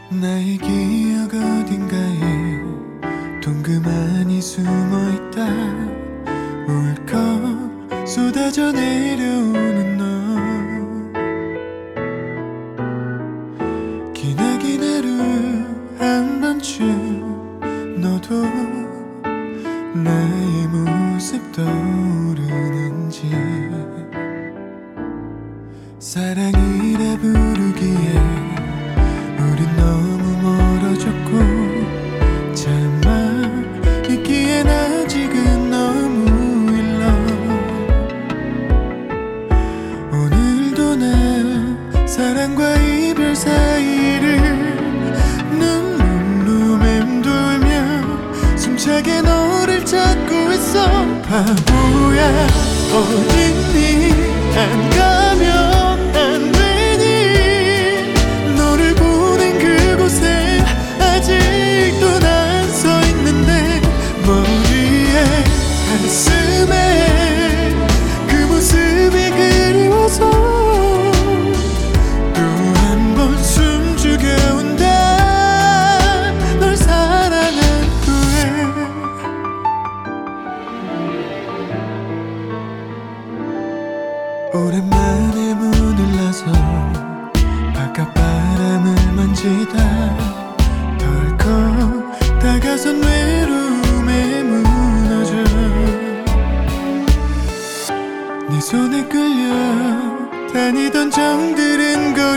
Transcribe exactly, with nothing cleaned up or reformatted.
나의 기억 어딘가에 동그만히 숨어있다. 울컥 쏟아져 내려오는 너. 기나긴 하루 한 번쯤 너도 나의 모습 떠오르는지. 사랑이라 부르기에 우린 너무 멀어졌고 차마 있기엔 아직은 너무 일러. 오늘도 난 사랑과 이별 사이를 눈물로 맴돌며 숨차게 너를 찾고 있어. 바보야 어딨니? 안 가면 안 되니? 너를 보낸 그곳에 아직도 난 서 있는데 머리에 가슴에 그 모습이 그리워서 또 한 번 숨죽여 온다. 널 사랑한 후에. 오랜만에 문을 나서 바깥 바람을 만지다 덜컥 다가선 외로움에 무너져. 네 손에 끌려 다니던 정들은 거